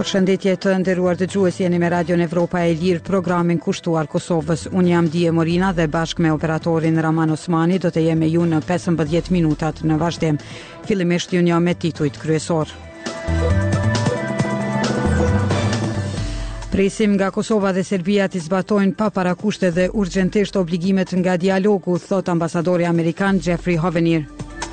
Përshëndetje të nderuar dëgjues, jeni me Radion Evropa e Lirë, programin kushtuar Kosovës. Unë jam Dije Morina dhe bashkë me operatorin Raman Osmani do të jem me ju në 15 minutat në vazhdim. Fillimisht ju një me titujt kryesor. Presim nga Kosova dhe Serbia të zbatojnë pa parakushte dhe urgjentisht obligimet nga dialogu, thot ambasadori amerikan Jeffrey Hovenir.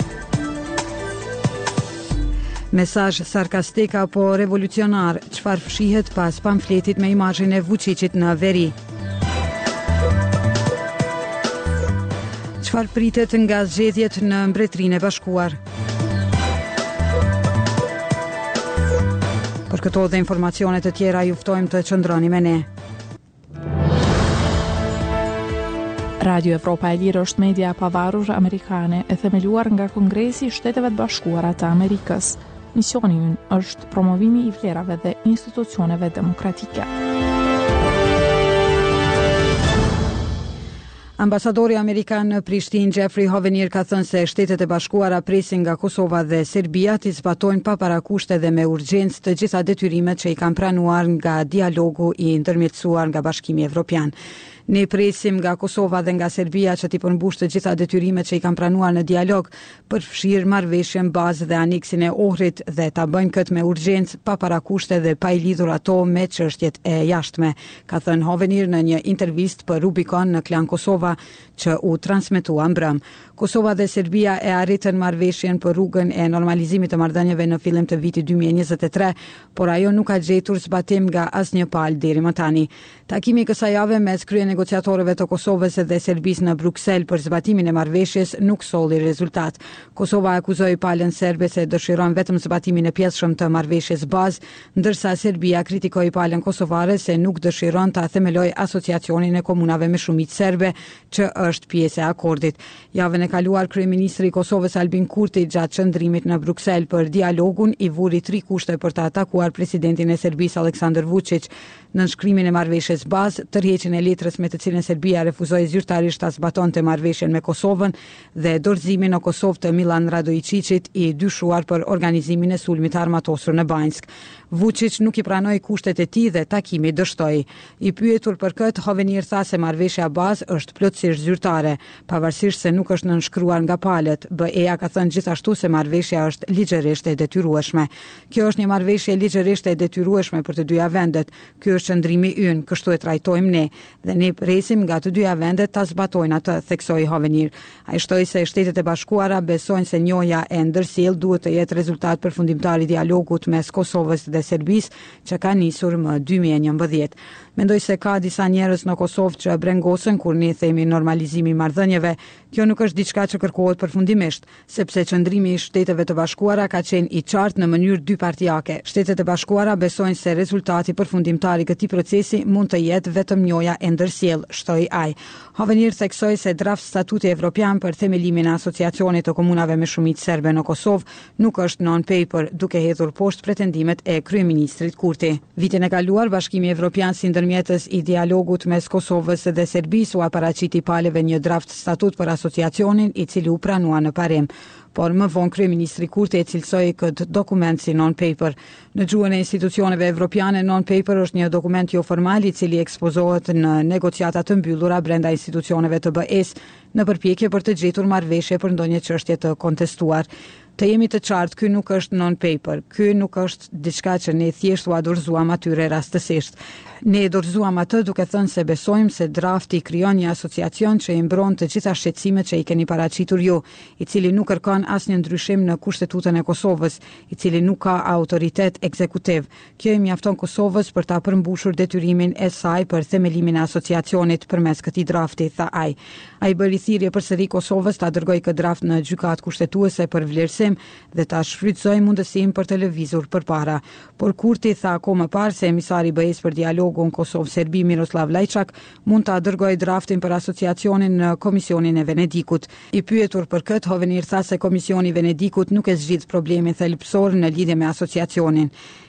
Mesazh sarkastik apo revolucionar, çfarë fshihet pas pamfletit me imazhin e Vučićit në veri? Çfarë pritet nga zgjedhjet në Mbretërinë e Bashkuar? Për këto dhe informacione të tjera ju ftojmë të qëndroni me ne. Radio Evropa e Lirë është media pavarur amerikane e themeluar nga Kongresi i Shteteve të Bashkuara të Amerikës. Misioni ynë është promovimi i vlerave dhe institucioneve demokratike. Ambasadori amerikan në Prishtinë Jeffrey Hovenir ka thënë se Shtetet e Bashkuara presin nga Kosova dhe Serbia të zbatojnë pa parakushte dhe me urgjencë të gjitha detyrimet që i kanë pranuar nga dialogu i ndërmjetësuar nga Bashkimi Evropian. Ne presim nga Kosova dhe nga Serbia që t'i përmbush të gjitha detyrimet që i kanë pranuar në dialog për fshirë marrëveshjen bazë dhe aneksin e Ohrit dhe ta bëjnë këtë me urgjencë pa parakushte dhe pa i lidhur ato me çështjet e jashtme, ka thënë Hovenir në një intervistë për Rubicon në Klan Kosova që u transmetua mbrëm. Kosova dhe Serbia e arritën marrëveshjen për rrugën e normalizimit të marrëdhënieve në fillim të vitit 2023, por ajo nuk ka gjetur zbatim nga asnjë palë deri më tani. Takimi kësaj jave mes negociatorëve të Kosovës dhe Serbisë në Bruksel për zbatimin e marrëveshjes nuk solli rezultat. Kosova akuzoi palën serbe se dëshiron vetëm zbatimin e pjesëshëm të marrëveshjes bazë, ndërsa Serbia kritikoi palën kosovare se nuk dëshiron ta themelojë asociacionin e komunave me shumicë serbe, që është pjesë e akordit. Javën e kaluar kryeministri i Kosovës Albin Kurti gjatë qëndrimit në Bruksel për dialogun i vuri 3 kushte për të atakuar presidentin e Serbisë Aleksandar Vučić. Në nënshkrimin e marrëveshjes bazë, tërheqjen e letrës me të cilën Serbia refuzoi zyrtarisht ta zbatonte marrëveshjen me Kosovën dhe dorëzimin në Kosovë të Milan Radojčićit, i dyshuar për organizimin e sulmit armatosur në Banjsk. Vučić nuk i pranoi kushtet e tij dhe takimi dështoi. I pyetur për këtë, Hovenir tha se marrëveshja bazë është plotësisht zyrtare, pavarësisht se nuk është nënshkruar nga palët. BE-ja ka thënë gjithashtu se marrëveshja është ligjërisht e detyrueshme. Kjo është një marrëveshje ligjërisht e detyrueshme për të dyja vendet. Ky është qëndrimi ynë, kështu e trajtojmë ne, dhe ne presim nga të dyja vendet ta zbatojnë atë, theksoi Hovenir. Ai shtoi se Shtetet e Bashkuara besojnë se njoja e ndërsjellë duhet të jetë rezultat përfundimtar i dialogut mes Kosovës dhe Serbisë që ka nisur më 2011. Mendoj se ka disa njerëz në Kosovë që brengosën kur ne themi normalizimi i marrëdhënieve. Kjo nuk është diçka që kërkohet përfundimisht, sepse qëndrimi i Shteteve të Bashkuara ka qenë i qartë në mënyrë dypartijake. Shtetet e Bashkuara besojnë se rezultati përfundimtar i këtij procesi mund të jetë vetëm njoja e ndërsjellë, shtoi ai. Hovenir theksoi se draft statuti evropian për themelimin e asociacionit të komunave me shumicë serbe në Kosovë nuk është non-paper, duke hedhur poshtë pretendimet e kryeministrit Kurti. Vitin e kaluar, Bashkimi Evropian si ndërmjetës i dialogut mes Kosovës dhe Serbisë u paraqiti palëve një draft statut për asociacionin, i cili u pranua në parim. Por më vonë kryeministri Kurti e cilësoi këtë dokument si non-paper. Në gjuhën e institucioneve evropiane, non-paper është një dokument jo formal i cili ekspozohet në negociata të mbyllura brenda institucioneve të BE-s në përpjekje për të gjetur marrëveshje për ndonjë çështje të kontestuar. Të jemi të qartë, ky nuk është non-paper, ky nuk është diçka që ne thjesht u dorëzuam atyre rastësisht. Ne dorëzuam atë duke thënë se besojmë se drafti krijon një asociacion që i mbron të gjitha shqetësimet që i keni paraqitur ju, i cili nuk kërkon asnjë ndryshim në kushtetutën e Kosovës, i cili nuk ka autoritet ekzekutiv. Kjo i mjafton Kosovës për ta përmbushur detyrimin e saj për themelimin e asociacionit përmes këtij drafti, tha ai. Ai bëri thirrje përsëri Kosovës ta dërgojë këtë draft në gjykatë kushtetuese për vlerësim dhe ta shfrytëzoi mundësinë për të lëvizur përpara. Por Kurti tha më parë se emisari i BE-s për dialogun Kosovë-Serbi Miroslav Lajçak mund ta dërgojë draftin për asociacionin në Komisionin e Venedikut. I pyetur për këtë, Hovenir tha se Komisioni i Venedikut nuk e zgjidh problemin thelbësor në lidhje me asociacionin.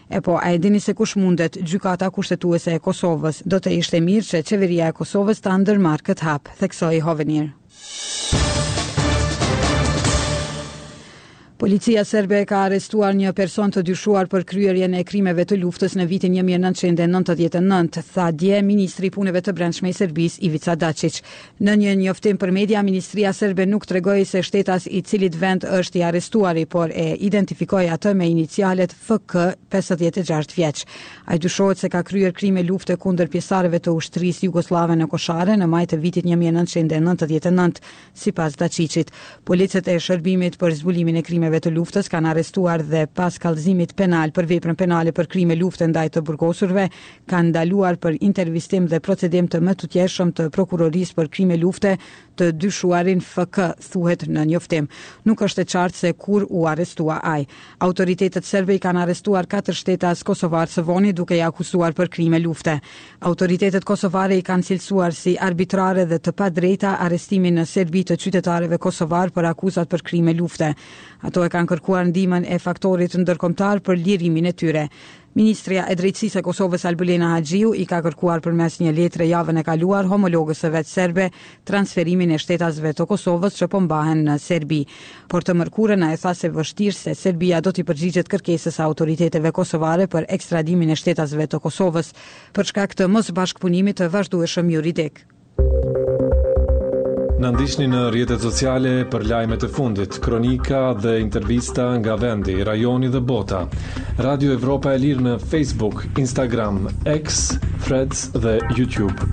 A e dini se kush mundet? Gjykata kushtetuese e Kosovës. Do të ishte mirë që qeveria e Kosovës ta ndërmarrë këtë hap, theksoi Hovenir. Policia serbe ka arrestuar një person të dyshuar për kryerjen e krimeve të luftës në vitin 1999, tha dje Ministri i Punëve të Brendshme i Serbisë Ivica Dačić. Në një njoftim për media, Ministria serbe nuk tregoi se shtetas i cilit vend është i arrestuari, por e identifikoi atë me inicialet FK 56 vjeç. Ai dyshohet se ka kryer krime lufte kundër pjesëtarëve të ushtrisë jugoslave në Koshare në maj të vitit 1999, sipas Dačićit. Policët e shërbimit për zbulimin e krimeve të luftës kanë arrestuar dhe pas kallëzimit penal për veprën penale për krime lufte ndaj të burgosurve, kanë ndaluar për intervistim dhe procedim të mëtutjeshëm të prokurorisë për krime lufte të dyshuarin FK, thuhet në njoftim. Nuk është e qartë se kur u arrestua ai. Autoritetet serbe i kanë arrestuar 4 shtetas kosovar së voni duke i akuzuar për krime lufte. Autoritetet kosovare i kanë cilësuar si arbitrare dhe të padrejta arrestimin në Serbi të qytetarëve kosovar për akuzat për krime lufte. Ato e kanë kërkuar ndihmën e faktorit ndërkombëtar për lirimin e tyre. Ministria e Drejtësisë e Kosovës Albulena Haxhiu i ka kërkuar përmes një letre javën e kaluar homologës së vet serbe transferimin e shtetasve të Kosovës që po mbahen në Serbi. Por të mërkurën ai tha se vështirë se Serbia do t'i përgjigjet kërkesës së autoriteteve kosovare për ekstradimin e shtetasve të Kosovës për shkak të mosbashkëpunimit të vazhdueshëm juridik. Në ndiqni në rrjetet sociale për lajmet e fundit, kronika dhe intervista nga vendi, rajoni dhe bota. Radio Evropa e Lirë në Facebook, Instagram, X, Threads dhe YouTube.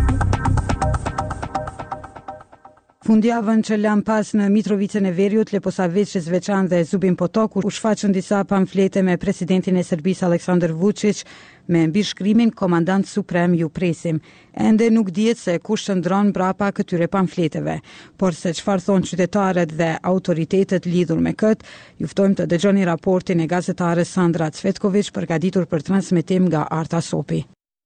Fundjavën që lam pas në Mitrovicën e Veriut, Leposavić, Zveçan dhe Zubin Potok u shfaqën disa pamflete me presidentin e Serbisë Aleksandar Vučić me mbishkrimin Komandant Suprem ju presim. Ende nuk dihet se kush qëndron brapa këtyre pamfleteve, por se çfarë thonë qytetarët dhe autoritetet lidhur me këtë, ju ftojmë të dëgjoni raportin e gazetares Sandra Cvetković përgatitur për transmetim nga Arta Sopi.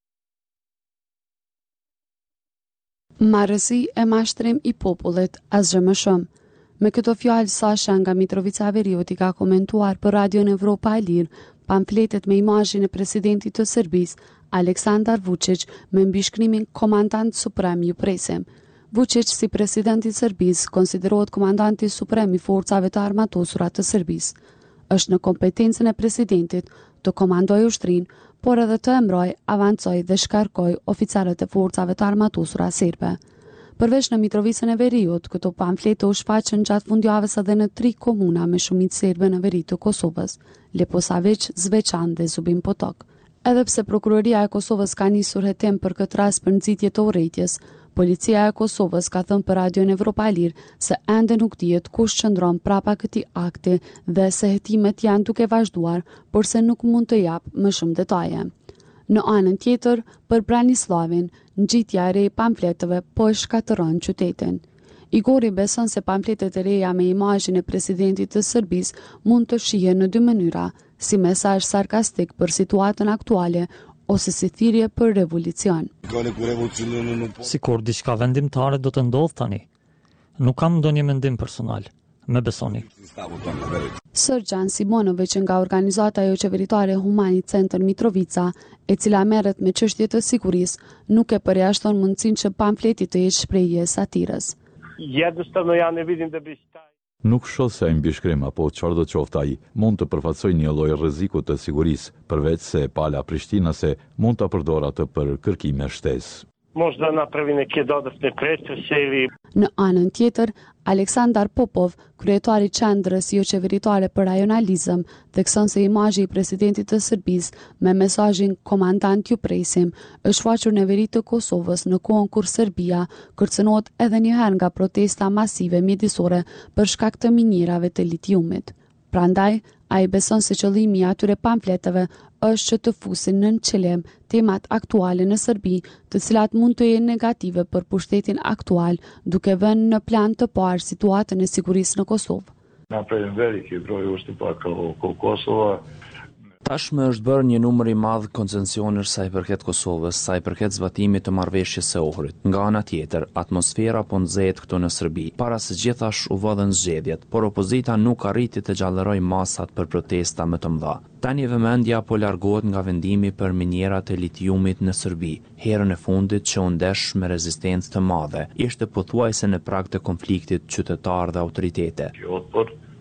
Marrësi e mashtrim i popullit asgjë më shumë. Me këto fjalë Sasha nga Mitrovica e Veriut i ka komentuar për Radion Evropa e Lirë pamfletet me imazhin e presidentit të Serbisë Aleksandar Vučić me mbishkrimin Komandant Suprem ju presim. Vučić si president i Serbisë konsiderohet komandanti suprem i forcave të armatosura të Serbisë. Është në kompetencën e presidentit të komandojë ushtrinë, por edhe të emroj, avancoj dhe shkarkoj oficerët e forcave të armatosura serbe. Përveç në Mitrovicën e Veriut, këto pamflete u shfaqën gjatë fundjavës edhe në 3 komuna me shumicë serbe në veri të Kosovës, Leposavić, Zveçan dhe Zubin Potok. Edhe pse prokuroria e Kosovës ka nisur hetim për këtë rast për nxitje të urrëties, policia e Kosovës ka thënë për Radion Evropa e Lirë se ende nuk dihet kush qëndron prapa këtij akti dhe se hetimet janë duke vazhduar, por se nuk mund të jap më shumë detaje. Në anën tjetër, për Branislavin, ngjitja e re e pamfleteve po e shkatëron qytetin. Igori beson se pamfletet e reja me imazhin e presidentit të Serbisë mund të shihen në 2 mënyra, si mesazh sarkastik për situatën aktuale ose si thirrje për revolucion. Sikur diçka vendimtare do të ndodh tani. Nuk kam ndonjë mendim personal. Me besoni. Sërgjan Simonović nga organizata jo qeveritare Humani Center Mitrovica, e cila merret me çështje të sigurisë, nuk e përjashton mundësinë që pamfleti të jetë shprehje satirës. Nuk shoh se ai mbishkrim apo çfarë do të qoftë ai mund të përfaqësojë një lloj rreziku të sigurisë, përveç se pala Prishtina se mund ta përdor atë për kërkime shtesë. Në anën tjetër, Aleksandar Popov, kryetari i qendrës jo qeveritare për rajonalizëm, thekson se imazhi i presidentit të Serbisë me mesazhin Komandant ju presim është shfaqur në veri të Kosovës në kohën kur Serbia kërcënohet edhe një herë nga protesta masive mjedisore për shkak të minjerave të litiumit. Prandaj, ai beson se qëllimi i atyre pamfleteve është që të fusin në qëllim temat aktuale në Serbi, të cilat mund të jenë negative për pushtetin aktual, duke vënë në plan të parë situatën e sigurisë në Kosovë. Tashmë është bërë një numër i madh koncesionësh sa i përket Kosovës, sa i përket zbatimit të marrëveshjes së Ohrit. Nga ana tjetër, atmosfera po nxehet këtu në Serbi. Para së gjithash u vëdhen zgjedhjet, por opozita nuk arriti të gjallërojë masat për protesta më të mëdha. Tani vëmendja po largohet nga vendimi për minierat e litiumit në Serbi. Herën e fundit që u ndesh me rezistencë të madhe, ishte pothuajse në prag të konfliktit qytetar dhe autoritete.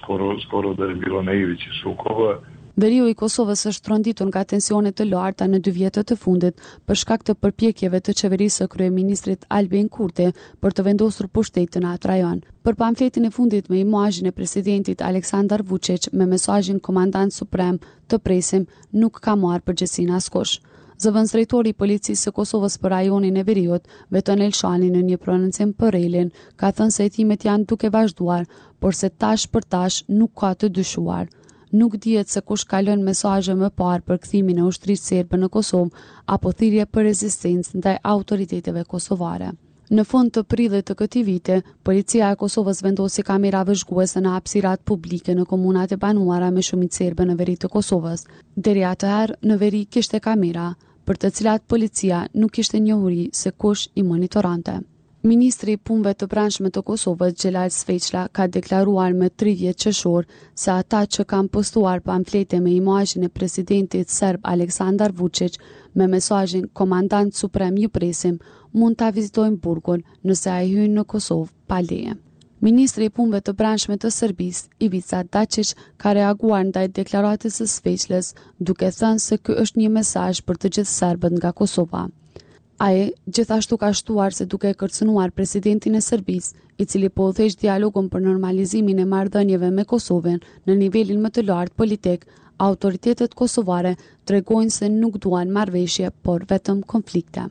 skoro dhe bilo na ivići sukoba. Veriu i Kosovës është tronditur nga tensionet të larta në 2 vjetët të fundit për shkak të përpjekjeve të qeverisë së kryeministrit Albin Kurti për të vendosur pushtetin në atë rajon. Për pamfletin e fundit me imazhin e presidentit Aleksandar Vučić me mesazhin komandant suprem të presim nuk ka marrë përgjegjësinë askush. Zëvendësdrejtori i policisë së Kosovës për rajonin e Veriut, Veton Elshani, në një prononcim për Relin, ka thënë se hetimet janë duke vazhduar, por se tash për tash nuk ka të dyshuar. Nuk dihet se kush ka lënë mesazhe më parë për kthimin e ushtrisë serbe në Kosovë apo thirrje për rezistencë ndaj autoriteteve kosovare. Në fund të prillit të këtij viti, policia e Kosovës vendosi kamera vëzhguese në hapësirat publike në komunat e banuara me shumicë serbe në veri të Kosovës. Deri atëherë në veri kishte kamera, për të cilat policia nuk kishte njohuri se kush i monitorante. Ministri i Punëve të Brendshme të Kosovës, Xhelal Sveçla, ka deklaruar më 30 qershor se ata që kanë postuar pamflete me imazhin e presidentit serb Aleksandar Vučić me mesazhin komandant suprem ju presim, mund ta vizitojnë burgun nëse ai hyn në Kosovë pa leje. Ministri i Punëve të Brendshme të Serbisë, Ivica Dačić, ka reaguar ndaj deklaratës së Sveçlës, duke thënë se ky është një mesazh për të gjithë serbët nga Kosova. Ai gjithashtu ka shtuar se duke kërcënuar presidentin e Serbisë, i cili po udhëheq dialogun për normalizimin e marrëdhënieve me Kosovën në nivelin më të lartë politik, autoritetet kosovare tregojnë se nuk duan marrëveshje, por vetëm konflikte.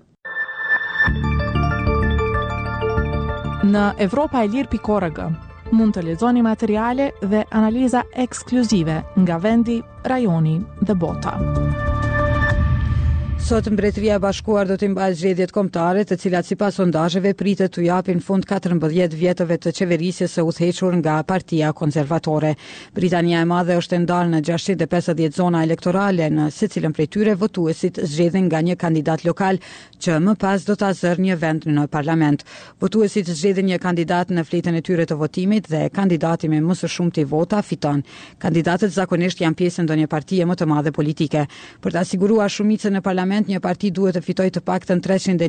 Në evropaelir.org mund të lexoni materiale dhe analiza ekskluzive nga vendi, rajoni dhe bota. Sot Mbretëria e Bashkuar do të mbajë zgjedhjet kombëtare, të cilat sipas sondazheve pritet t'u japin fund 14 vjetëve të qeverisjes së udhëhequr nga Partia Konservatore. Britania e Madhe është ndarë në 650 zona elektorale, në secilën prej tyre votuesit zgjedhin nga një kandidat lokal që më pas do ta zërë një vend në parlament. Votuesit zgjedhin një kandidat në fletën e tyre të votimit dhe kandidati me më së shumti vota fiton. Kandidatët zakonisht janë pjesë e ndonjë partie më të madhe politike. Për të siguruar shumicën në parlament, një parti duhet të fitojë të paktën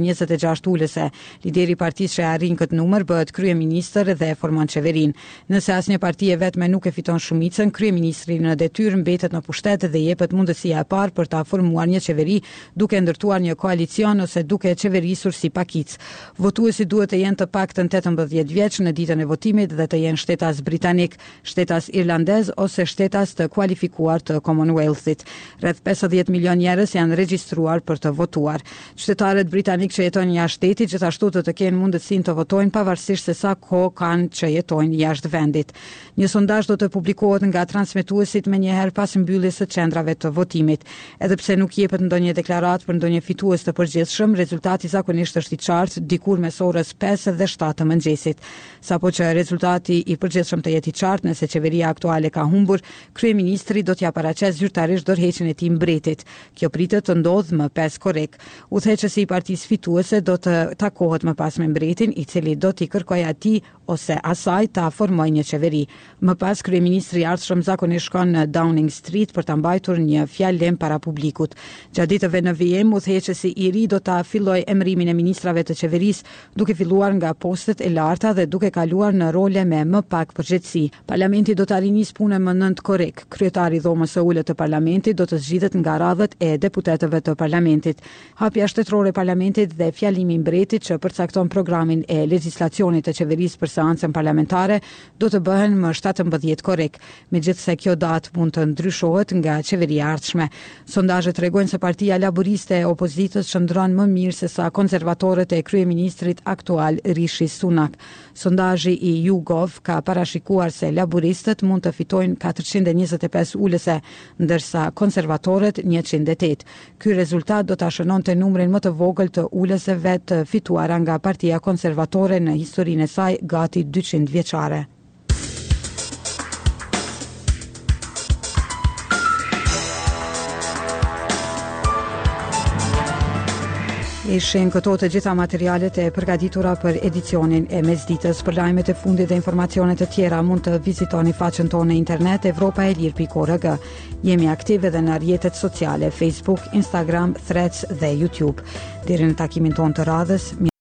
326 ulëse. Lideri i partisë që arrin këtë numër bëhet kryeministër dhe formon qeverinë. Nëse asnjë parti e vetme nuk e fiton shumicën, kryeministri në detyrë mbetet në pushtet dhe jepet mundësia e parë për ta formuar një qeveri duke ndërtuar një koalicion ose duke qeverisur si pakic. Votuesit duhet të jenë të paktën 18 vjeç në ditën e votimit dhe të jenë shtetas britanik, shtetas irlandez ose shtetas të kualifikuar të Commonwealthit. Rreth 50 milion njerëz janë regjistruar për të votuar. Qytetarët britanik që jetojnë jashtë shtetit gjithashtu të kenë mundësinë të votojnë pavarësisht se sa kohë kanë që jetojnë jashtë vendit. Një sondazh do të publikohet nga transmetuesit menjëherë pas mbylljes së qendrave të votimit. Edhe pse nuk jepet ndonjë deklaratë për ndonjë fitues të përgjithshëm, rezultati zakonisht është i qartë dikur mes orës 5 dhe 7 të mëngjesit. Sapo që rezultati i përgjithshëm të jetë i qartë, nëse qeveria aktuale ka humbur, kryeministri do t'ia paraqesë zyrtarisht dorëheqjen e tij mbretit. Kjo pritet të ndodhë më 5 korrik. Udhëheqësi i partisë fituese do të takohet më pas me mbretin, i cili do t'i kërkojë atij ose asaj ta formojë një qeveri. Më pas kryeministri i ardhshëm zakonisht shkon në Downing Street për ta mbajtur një fjalë para publikut. Gjatë ditëve në vijim, udhëheqësi i ri do ta fillojë emërimin e ministrave të qeverisë, duke filluar nga postet e larta dhe duke kaluar në role me më pak përgjegjësi. Parlamenti do ta rinisë punën më 9 korrik. Kryetari i dhomës së ulët të parlamentit do të zgjidhet nga radhët e deputetëve të parlamentit. Hapja shtetërore e parlamentit dhe fjalimi i mbretit që përcakton programin e legjislacionit të qeverisë për seancën parlamentare do të bëhen më 17 korrik. Megjithse kjo datë mund të ndryshohet nga qeveria e ardhshme. Sondazhet tregojnë se Partia Laboriste e opozitës shndron më mirë se sa konservatorët e kryeministrit aktual Rishi Sunak. Sondazhi i YouGov ka parashikuar se laboristët mund të fitojnë 425 ulëse, ndërsa konservatorët 108. Ky rezultat do ta shënonte numrin më të vogël të ulëseve të fituara nga Partia Konservatore në historinë e saj gati 200 vjeçare. Ishin këto të gjitha materialet e përgatitura për edicionin e mesditës. Për lajmet e fundit dhe informacionet të tjera mund të vizitoni faqen tonë në internet evropaelir.org. Jemi aktive dhe në rrjetet sociale Facebook, Instagram, Threads dhe YouTube. Deri në takimin tonë të radhës,